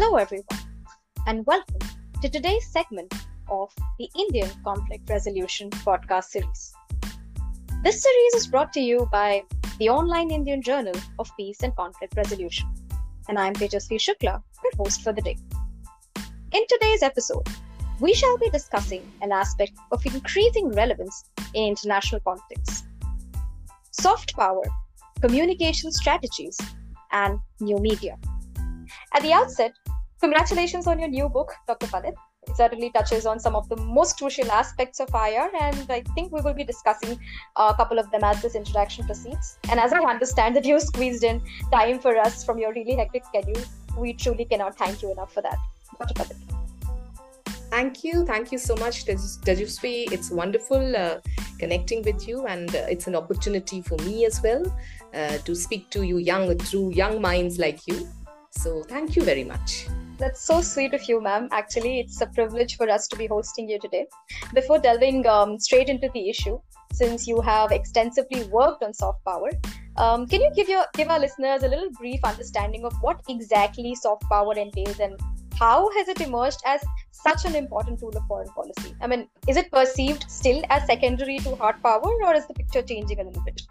Hello, everyone, and welcome to today's segment of the Indian Conflict Resolution podcast series. This series is brought to you by the online Indian Journal of Peace and Conflict Resolution, and I'm Tejasvi Shukla, your host for the day. In today's episode, we shall be discussing an aspect of increasing relevance in international politics: soft power, communication strategies, and new media. At the outset, congratulations on your new book, Dr. Palit. It certainly touches on some of the most crucial aspects of IR, and I think we will be discussing a couple of them as this introduction proceeds. And as I understand that you squeezed in time for us from your really hectic schedule, we truly cannot thank you enough for that. Dr. Palit. Thank you. Thank you so much, Tejasvi. It's wonderful connecting with you, and it's an opportunity for me as well to speak to you young minds like you. So thank you very much. That's so sweet of you, ma'am. Actually, it's a privilege for us to be hosting you today. Before delving straight into the issue, since you have extensively worked on soft power, can you give our listeners a little brief understanding of what exactly soft power entails and how has it emerged as such an important tool of foreign policy? I mean, is it perceived still as secondary to hard power, or is the picture changing a little bit?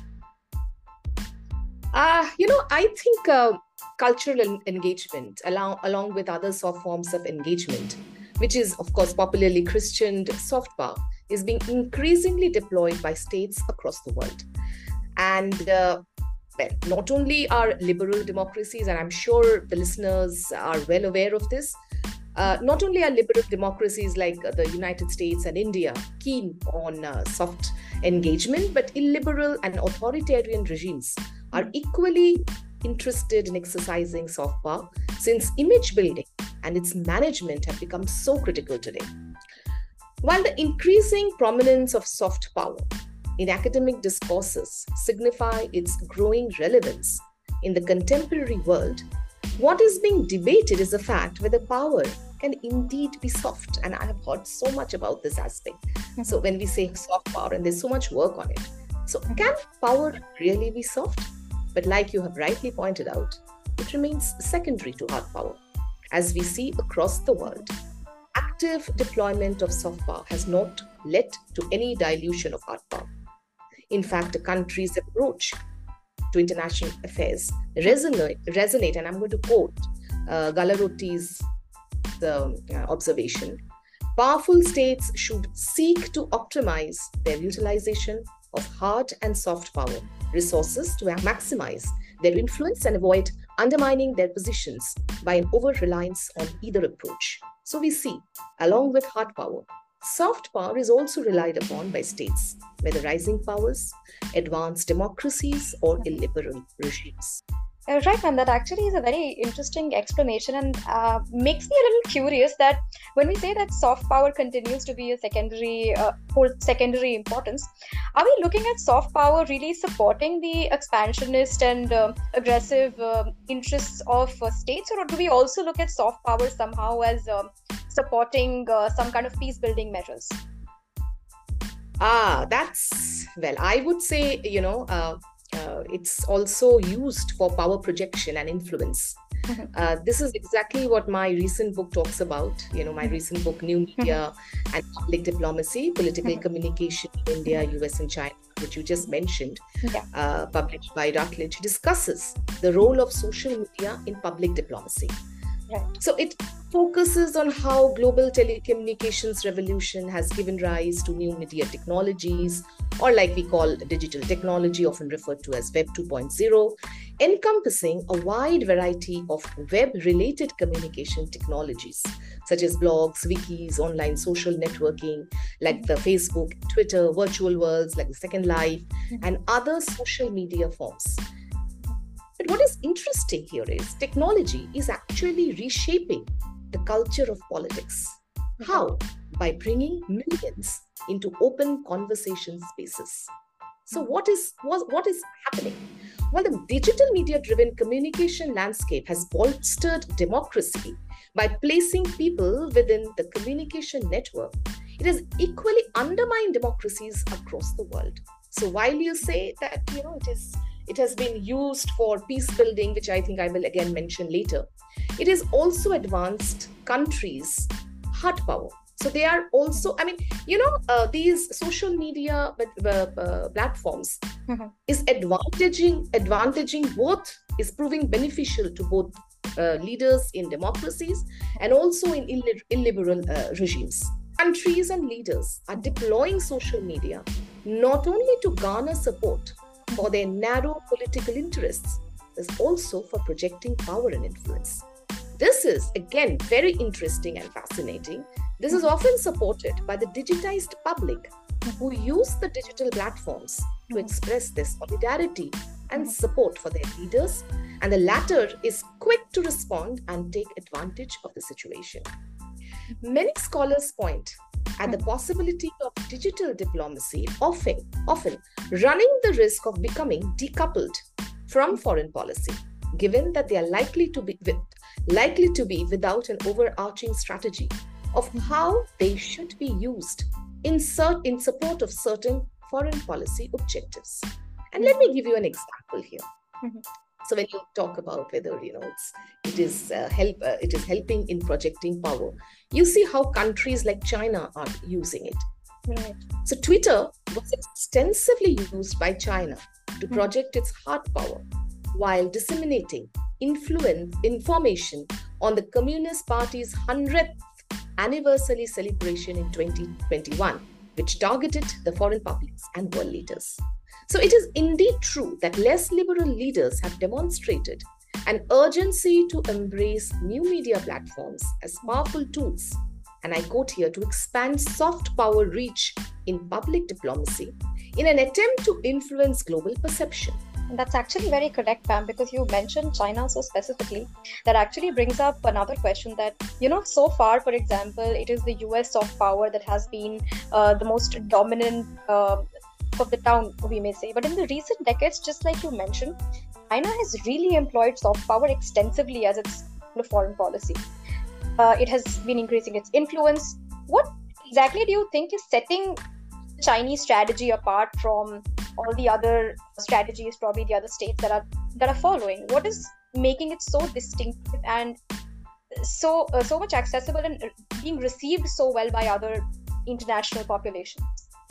I think cultural engagement, along with other soft forms of engagement, which is, of course, popularly christened soft power, is being increasingly deployed by states across the world. And not only are liberal democracies, and I'm sure the listeners are well aware of this, not only are liberal democracies like the United States and India keen on soft engagement, but illiberal and authoritarian regimes are equally interested in exercising soft power, since image building and its management have become so critical today. While the increasing prominence of soft power in academic discourses signify its growing relevance in the contemporary world, what is being debated is the fact whether power can indeed be soft. And I have heard so much about this aspect. So when we say soft power, and there's so much work on it. So can power really be soft? But like you have rightly pointed out, it remains secondary to hard power. As we see across the world, active deployment of soft power has not led to any dilution of hard power. In fact, a country's approach to international affairs resonate, and I'm going to quote Galarotti's observation: powerful states should seek to optimize their utilization of hard and soft power resources to maximize their influence and avoid undermining their positions by an over-reliance on either approach. So we see, along with hard power, soft power is also relied upon by states, whether rising powers, advanced democracies, or illiberal regimes. Right, ma'am. That actually is a very interesting explanation and makes me a little curious that when we say that soft power continues to be a secondary importance, are we looking at soft power really supporting the expansionist and aggressive interests of states, or do we also look at soft power somehow as supporting some kind of peace-building measures? I would say, it's also used for power projection and influence. This is exactly what my recent book talks about. My recent book, New Media and Public Diplomacy, Political Communication in India, US and China, which you just mentioned, published by Routledge, discusses the role of social media in public diplomacy. Right. So it focuses on how global telecommunications revolution has given rise to new media technologies, or like we call digital technology, often referred to as Web 2.0, encompassing a wide variety of web-related communication technologies, such as blogs, wikis, online social networking, like the Facebook, Twitter, virtual worlds, like the Second Life, and other social media forms. But what is interesting here is technology is actually reshaping the culture of politics. How? By bringing millions into open conversation spaces. So what is happening? Well, the digital media-driven communication landscape has bolstered democracy by placing people within the communication network. It has equally undermined democracies across the world. So while you say that, it has been used for peace building, which I think I will again mention later, it is also advanced countries' hard power. So they are also, I mean, these social media platforms is advantaging both, is proving beneficial to both leaders in democracies and also in illiberal regimes. Countries and leaders are deploying social media not only to garner support for their narrow political interests, but also for projecting power and influence. This is, again, very interesting and fascinating. This is often supported by the digitized public who use the digital platforms to express their solidarity and support for their leaders, and the latter is quick to respond and take advantage of the situation. Many scholars point at the possibility of digital diplomacy often running the risk of becoming decoupled from foreign policy, given that they are likely to be without an overarching strategy of how they should be used in support of certain foreign policy objectives. And let me give you an example here. So when you talk about whether it is helping in projecting power, you see how countries like China are using it. Right. So Twitter was extensively used by China to project its hard power while disseminating information on the Communist Party's 100th anniversary celebration in 2021, which targeted the foreign publics and world leaders. So it is indeed true that less liberal leaders have demonstrated an urgency to embrace new media platforms as powerful tools, and I quote here, to expand soft power reach in public diplomacy in an attempt to influence global perception. That's actually very correct, Pam, because you mentioned China so specifically. That actually brings up another question that, so far, for example, it is the US soft power that has been the most dominant of the town, we may say. But in the recent decades, just like you mentioned, China has really employed soft power extensively as its foreign policy. It has been increasing its influence. What exactly do you think is setting the Chinese strategy apart from all the other strategies, probably the other states that are following? What is making it so distinctive and so much accessible and being received so well by other international populations?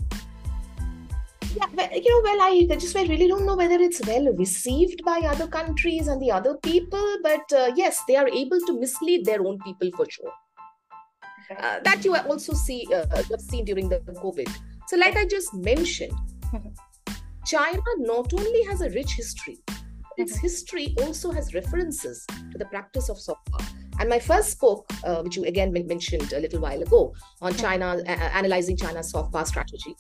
Yeah, I just really don't know whether it's well received by other countries and the other people, but yes, they are able to mislead their own people for sure. Okay. That you also have seen during the COVID. So like I just mentioned, China not only has a rich history, its history also has references to the practice of soft power. And my first book, which you again mentioned a little while ago, on China, analyzing China's soft power strategy,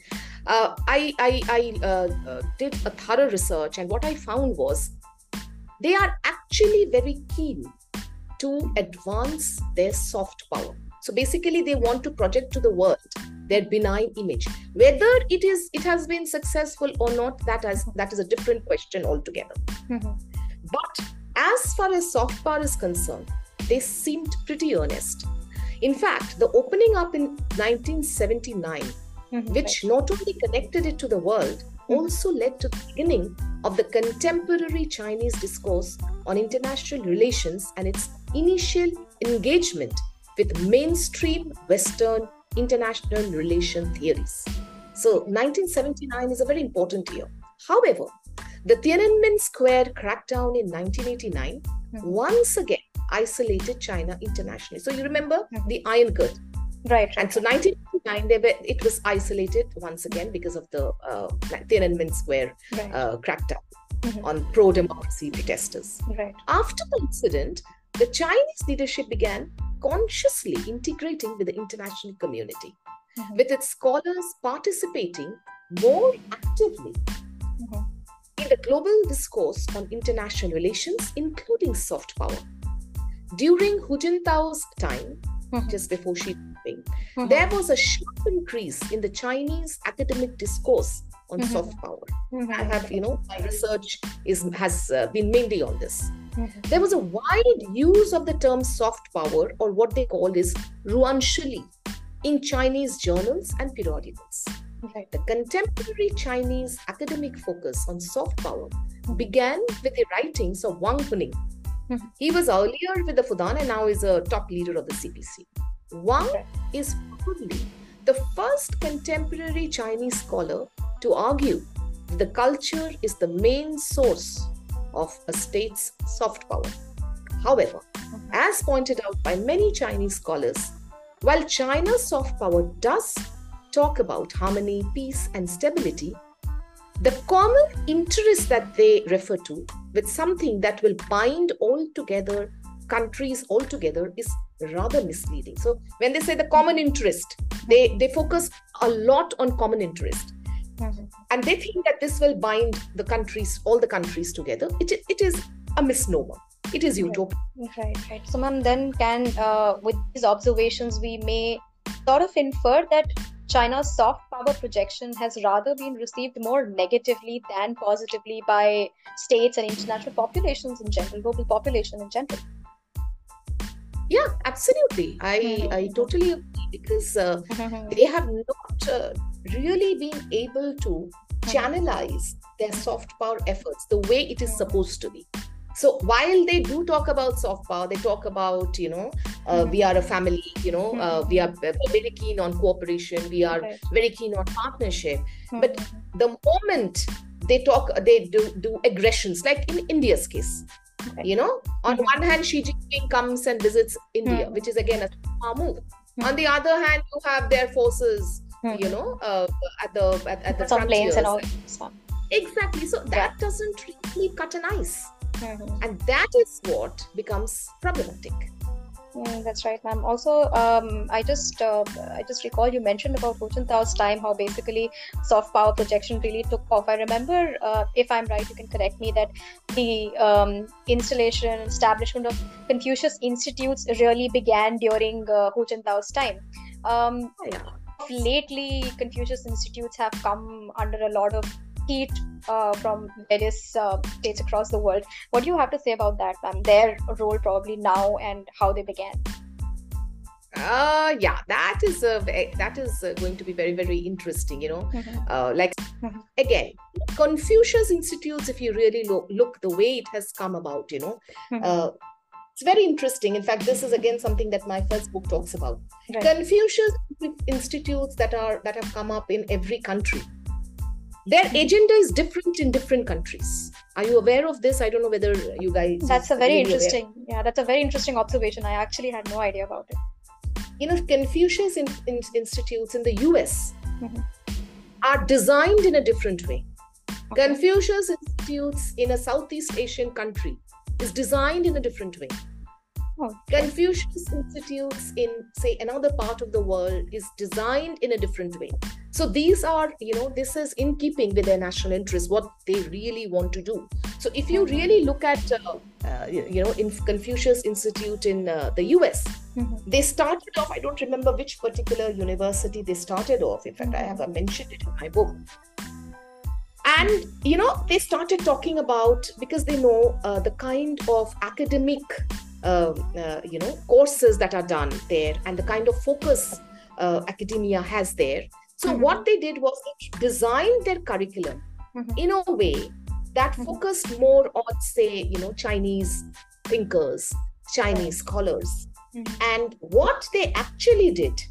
I did a thorough research, and what I found was they are actually very keen to advance their soft power. So basically, they want to project to the world their benign image. Whether it has been successful or not, that is a different question altogether. But as far as soft power is concerned, they seemed pretty earnest. In fact, the opening up in 1979, which not only connected it to the world, also led to the beginning of the contemporary Chinese discourse on international relations and its initial engagement with mainstream Western international relation theories. So 1979 is a very important year. However, the Tiananmen Square crackdown in 1989 once again isolated China internationally. So you remember the Iron Curtain. Right. And so 1989, it was isolated once again because of the Tiananmen Square crackdown on pro-democracy protesters. Right. After the incident, the Chinese leadership began consciously integrating with the international community, with its scholars participating more actively in the global discourse on international relations, including soft power. During Hu Jintao's time, just before Xi Jinping, there was a sharp increase in the Chinese academic discourse on soft power. I have, my research has been mainly on this. There was a wide use of the term soft power, or what they call is ruanshili, in Chinese journals and periodicals. The contemporary Chinese academic focus on soft power began with the writings of Wang Huning, He was earlier with the Fudan and now is a top leader of the CPC. Wang is probably the first contemporary Chinese scholar to argue that the culture is the main source of a state's soft power. However, as pointed out by many Chinese scholars, while China's soft power does talk about harmony, peace, and stability, the common interest that they refer to with something that will bind all together countries all together is rather misleading. So when they say the common interest, they focus a lot on common interest. And they think that this will bind the countries, all the countries together. It is a misnomer. It is utopia. Right. So, ma'am, then with these observations, we may sort of infer that China's soft power projection has rather been received more negatively than positively by states and international populations in general, global population in general. Yeah, absolutely. I totally agree, because they have not really been able to channelize their soft power efforts the way it is supposed to be. So while they do talk about soft power, they talk about, we are a family, we are very keen on cooperation, we are very keen on partnership. But the moment they do aggressions, like in India's case, on one hand, Xi Jinping comes and visits India, which is again a power move. On the other hand, you have their forces, at the some planes and all. Exactly. So that doesn't really cut an ice. And that is what becomes problematic. That's right, ma'am. Also, I just recall you mentioned about Hu Jintao's time, how basically soft power projection really took off. I remember, if I'm right, you can correct me, that the establishment of Confucius Institutes really began during Hu Jintao's time. Lately, Confucius Institutes have come under a lot of heat from various states across the world. What do you have to say about that, ma'am? Their role probably now and how they began. That is going to be very, very interesting. Again, Confucius Institutes, if you really look the way it has come about, it's very interesting. In fact, this is again something that my first book talks about. Right. Confucius Institutes that have come up in every country, their agenda is different in different countries. Are you aware of this? I don't know whether you guys... That's a very interesting... Yeah, that's a very interesting observation. I actually had no idea about it. Confucius Institutes in the US are designed in a different way. Okay. Confucius Institutes in a Southeast Asian country is designed in a different way. Confucius Institutes in, say, another part of the world is designed in a different way. So these are, this is in keeping with their national interests, what they really want to do. So if you really look at, in Confucius Institute in the US, they started off, I don't remember which particular university they started off. In fact, I have mentioned it in my book. And, they started talking about, because they know the kind of academic courses that are done there and the kind of focus academia has there. So what they did was they designed their curriculum in a way that focused more on, say, Chinese thinkers, Chinese scholars. And what they actually did,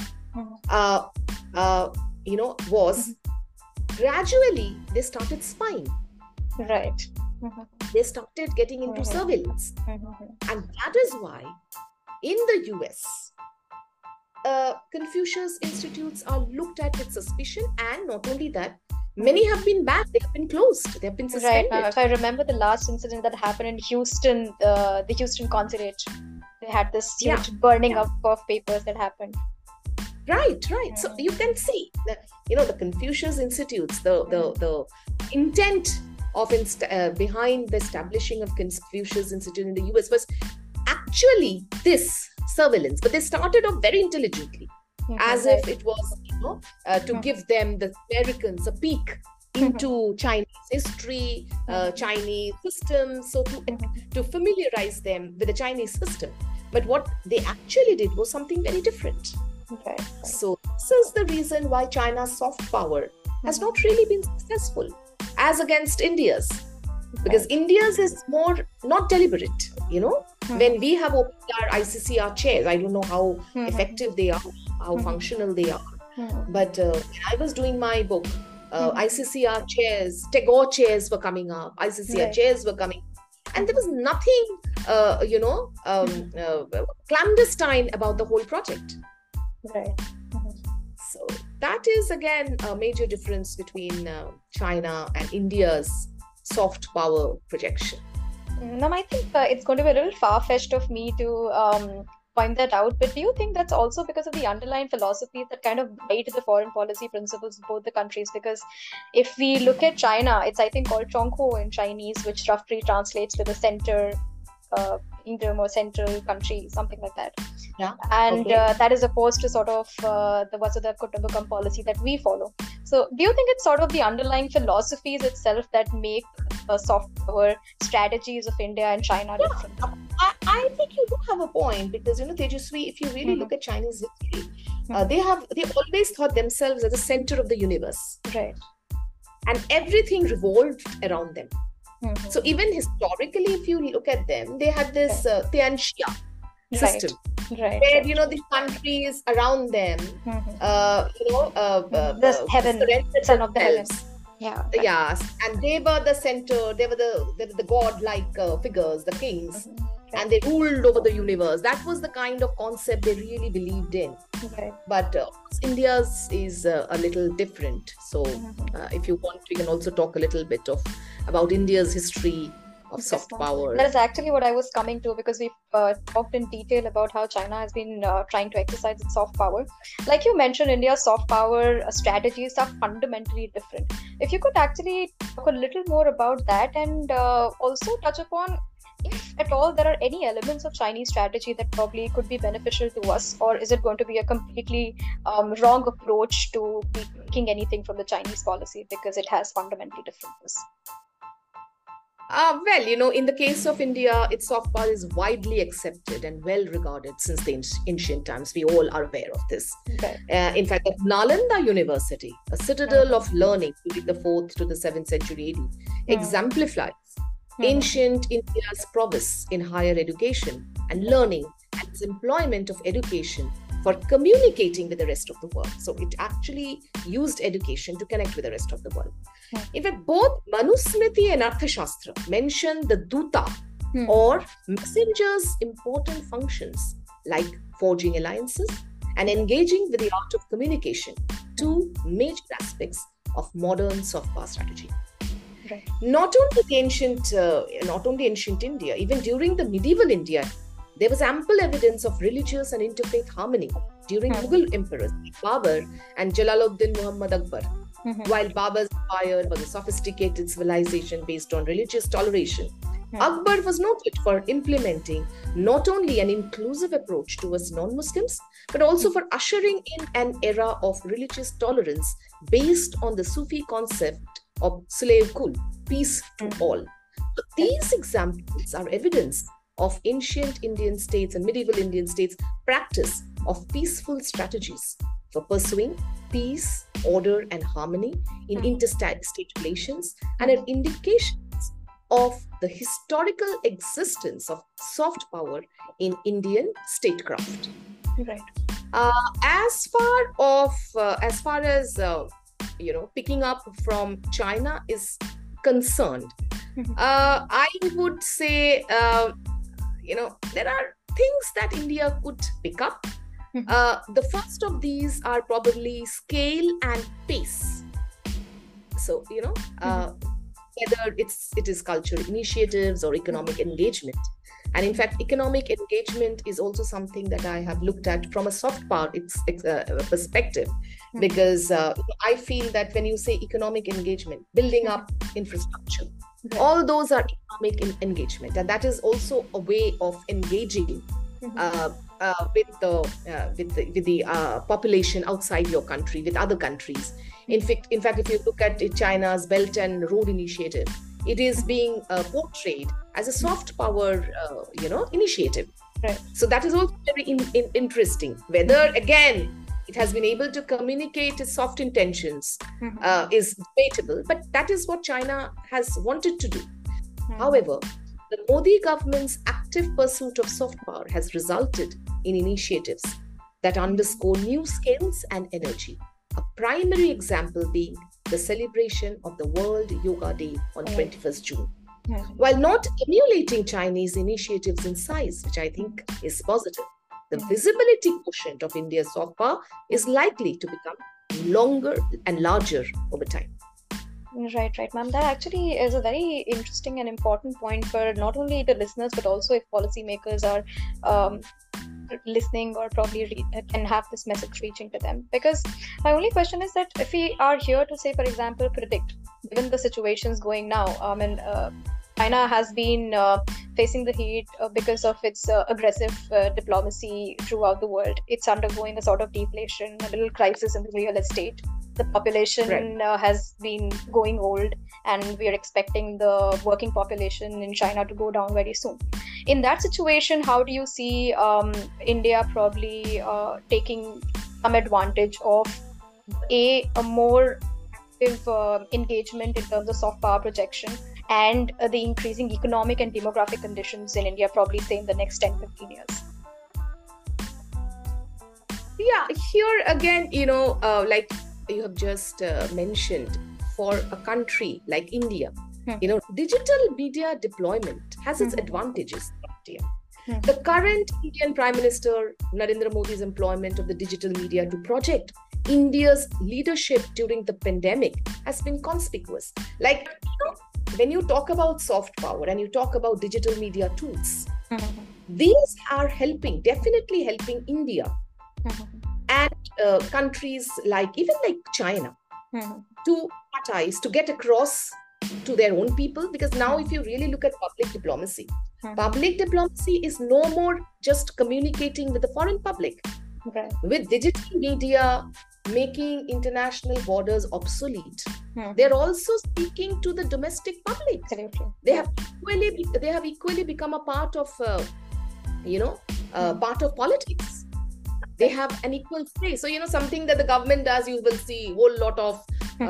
was gradually they started spying. Right. They started getting into surveillance. And that is why in the US, Confucius Institutes are looked at with suspicion, and not only that, many have been banned, they have been closed, they have been suspended. Right. If I remember the last incident that happened in Houston, the Houston consulate, they had this huge burning up of papers that happened. Right. So you can see that, the Confucius Institutes, the intent of behind the establishing of Confucius Institute in the US was actually this surveillance, but they started off very intelligently, as if it was, to give them, the Americans, a peek into Chinese history, Chinese systems, so to familiarize them with the Chinese system. But what they actually did was something very different. Okay. So this is the reason why China's soft power has not really been successful as against India's. Because India's is more not deliberate. When we have opened our ICCR chairs, I don't know how effective they are, how functional they are. But when I was doing my book, ICCR chairs, Tagore chairs were coming up, ICCR chairs were coming, and there was nothing, clandestine about the whole project. Right. So that is again a major difference between China and India's soft power projection. I think it's going to be a little far-fetched of me to point that out, but do you think that's also because of the underlying philosophies that kind of guide the foreign policy principles of both the countries? Because if we look at China, it's I think called Zhonghu in Chinese, which roughly translates to the center kingdom or central country, something like that. Yeah. And that is opposed to sort of the Vasudha Kutumbakam policy that we follow. So do you think it's sort of the underlying philosophies itself that make soft power strategies of India and China different? I think you do have a point, because Tejasvi, if you really look at Chinese history, they always thought themselves as the center of the universe, right? And everything revolved around them. So even historically, if you look at them, they had this Tianxia system, where the countries around them, this heaven, son of the heavens. Yeah. Yes, and they were the center. They were the god-like figures, the kings, and they ruled over the universe. That was the kind of concept they really believed in. Right. But India's is a little different. So, if you want, we can also talk a little bit about India's history of soft power. That is actually what I was coming to, because we've talked in detail about how China has been trying to exercise its soft power. Like you mentioned, India's soft power strategies are fundamentally different. If you could actually talk a little more about that, and also touch upon, if at all, there are any elements of Chinese strategy that probably could be beneficial to us, or is it going to be a completely wrong approach to be taking anything from the Chinese policy because it has fundamentally differences? In the case of India, its soft power is widely accepted and well regarded since the ancient times. We all are aware of this. Okay. In fact, at Nalanda University, a citadel of learning during the 4th to the 7th century AD, exemplifies ancient India's prowess in higher education and learning, and its employment of education for communicating with the rest of the world. So it actually used education to connect with the rest of the world. In fact, both Manusmriti and Arthashastra mention the Duta or messenger's important functions, like forging alliances and engaging with the art of communication, two major aspects of modern soft power strategy. Right. Not only ancient India, even during the medieval India, there was ample evidence of religious and interfaith harmony during Mughal emperors Babur and Jalaluddin Muhammad Akbar. While Babur's empire was a sophisticated civilization based on religious toleration, Akbar was noted for implementing not only an inclusive approach towards non-Muslims, but also for ushering in an era of religious tolerance based on the Sufi concept of slave kul, peace to all. So these examples are evidence of ancient Indian states and medieval Indian states' practice of peaceful strategies for pursuing peace, order, and harmony in interstate relations, and an indications of the historical existence of soft power in Indian statecraft. Right. As far as picking up from China is concerned, I would say there are things that India could pick up. The first of these are probably scale and pace. So, whether it is cultural initiatives or economic engagement. And in fact, economic engagement is also something that I have looked at from a soft power perspective, because I feel that when you say economic engagement, building up infrastructure, all those are economic engagement, and that is also a way of engaging with the population outside your country, with other countries. In fact, if you look at China's Belt and Road Initiative, it is being portrayed as a soft power, initiative. Right. So that is also very interesting. Whether again it has been able to communicate its soft intentions is debatable, but that is what China has wanted to do. However, the Modi government's active pursuit of soft power has resulted in initiatives that underscore new skills and energy. A primary example being the celebration of the World Yoga Day on 21st June. While not emulating Chinese initiatives in size, which I think is positive, the visibility quotient of India's soft power is likely to become longer and larger over time. Right, ma'am. That actually is a very interesting and important point for not only the listeners, but also if policymakers are listening or probably can have this message reaching to them. Because my only question is that if we are here to say, for example, predict, given the situations going now, China has been facing the heat because of its aggressive diplomacy throughout the world. It's undergoing a sort of deflation, a little crisis in the real estate. The population has been going old, and we are expecting the working population in China to go down very soon. In that situation, how do you see India probably taking some advantage of a more active engagement in terms of soft power projection and the increasing economic and demographic conditions in India, probably say in the next 10-15 years? Yeah, here again, like you have just mentioned, for a country like India, digital media deployment has its advantages. The current Indian Prime Minister Narendra Modi's employment of the digital media to project India's leadership during the pandemic has been conspicuous. Like, when you talk about soft power and you talk about digital media tools, these are definitely helping India and countries even like China to get across to their own people. Because now if you really look at public diplomacy is no more just communicating with the foreign public. With digital media making international borders obsolete, they're also speaking to the domestic public. They have equally become a part of politics. They have an equal say. So, something that the government does, you will see a whole lot of,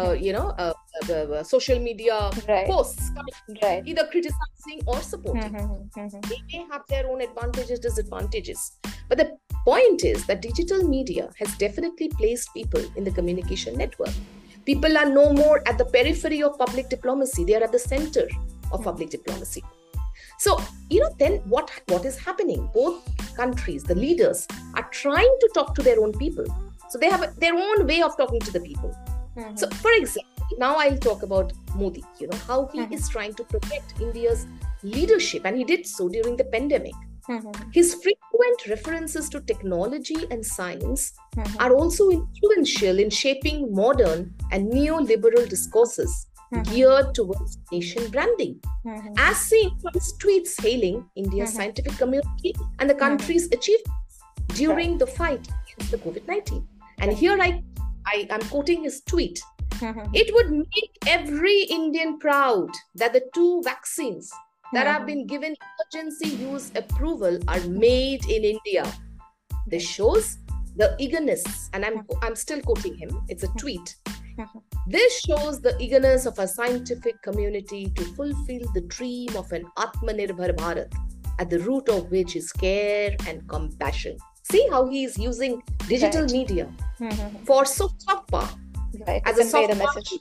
social media posts coming, either criticizing or supporting. They may have their own advantages, disadvantages. But the point is that digital media has definitely placed people in the communication network. People are no more at the periphery of public diplomacy. They are at the center of public diplomacy. So, then what is happening? Both countries, the leaders, are trying to talk to their own people. So they have their own way of talking to the people. So, for example, now I'll talk about Modi, how he is trying to protect India's leadership. And he did so during the pandemic. His frequent references to technology and science are also influential in shaping modern and neoliberal discourses geared towards nation branding, as seen from his tweets hailing India's scientific community and the country's achievements during the fight against the COVID-19. And here I'm quoting his tweet. It would make every Indian proud that the 2 vaccines that have been given emergency use approval are made in India. This shows the eagerness, and I'm still quoting him, it's a tweet. This shows the eagerness of a scientific community to fulfill the dream of an Atmanirbhar Bharat, at the root of which is care and compassion. See how he is using digital media for soft power as a soft message.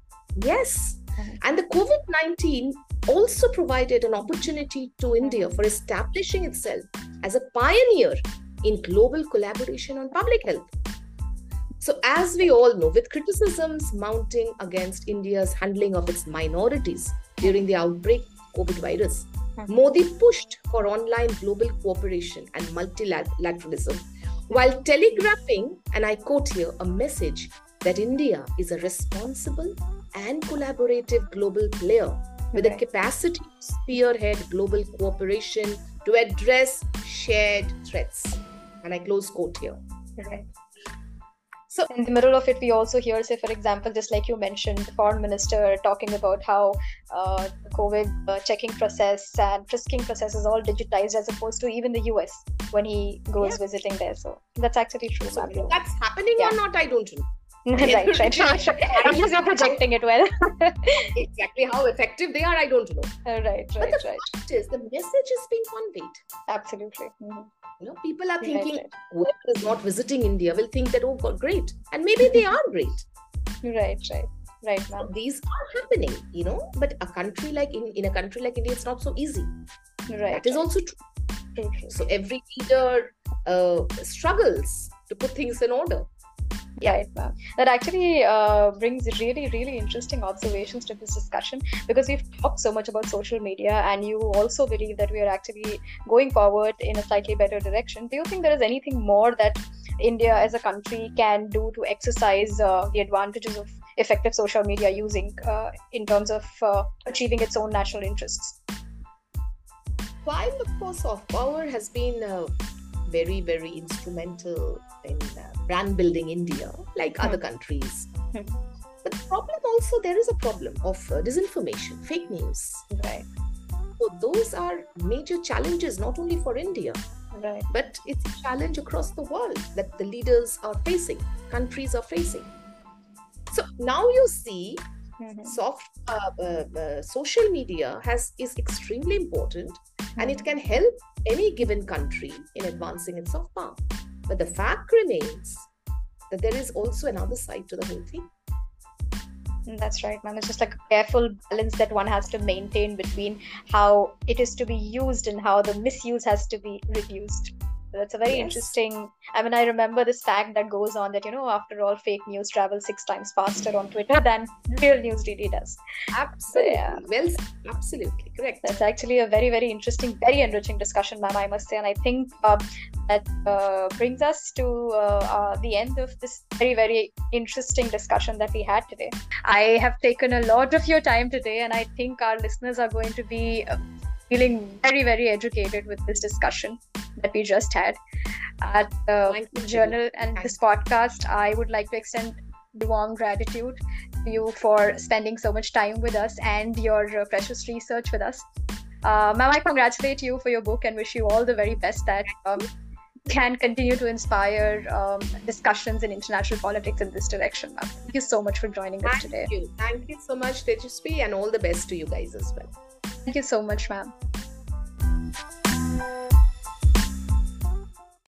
Yes. And the COVID-19 also provided an opportunity to India for establishing itself as a pioneer in global collaboration on public health. So, as we all know, with criticisms mounting against India's handling of its minorities during the outbreak of COVID virus, Modi pushed for online global cooperation and multilateralism while telegraphing, and I quote here, a message that India is a responsible and collaborative global player with a capacity to spearhead global cooperation to address shared threats. And I close quote here. Right. So in the middle of it, we also hear, say, for example, just like you mentioned, the foreign minister talking about how the COVID checking process and frisking process is all digitized, as opposed to even the US when he goes visiting there. So that's actually true. So that's happening or not, I don't know. Right. At least you're projecting it well. Exactly how effective they are, I don't know. Right. But the fact is, the message is being conveyed. Absolutely. People are thinking, whoever is not visiting India will think that, oh God, great. And maybe they are great. Right, ma'am. So these are happening, but a country like in a country like India, it's not so easy. Right. That is also true. So every leader struggles to put things in order. Right, ma'am. That actually brings really, really interesting observations to this discussion, because we've talked so much about social media, and you also believe that we are actually going forward in a slightly better direction. Do you think there is anything more that India as a country can do to exercise the advantages of effective social media using in terms of achieving its own national interests? While, of course, soft power has been very, very instrumental in brand building India, like other countries. But the problem also, there is a problem of disinformation, fake news. Right. So those are major challenges, not only for India, right, but it's a challenge across the world that the leaders are facing, countries are facing. So now you see, social media is extremely important, and it can help any given country in advancing its soft power. But the fact remains that there is also another side to the whole thing. That's right, ma'am. It's just like a careful balance that one has to maintain between how it is to be used and how the misuse has to be reduced. That's a very interesting. I mean, I remember this fact that goes on that, after all, fake news travels 6 times faster on Twitter than real news really does. Absolutely. Well, absolutely correct. That's actually a very, very interesting, very enriching discussion, ma'am, I must say. And I think that brings us to the end of this very, very interesting discussion that we had today. I have taken a lot of your time today, and I think our listeners are going to be feeling very, very educated with this discussion that we just had at the journal and this podcast. I would like to extend warm gratitude to you for spending so much time with us and your precious research with us. Ma'am, I congratulate you for your book and wish you all the very best that can continue to inspire discussions in international politics in this direction, ma'am. Thank you so much for joining us today. Thank you so much, Tejasvi, and all the best to you guys as well. Thank you so much, ma'am.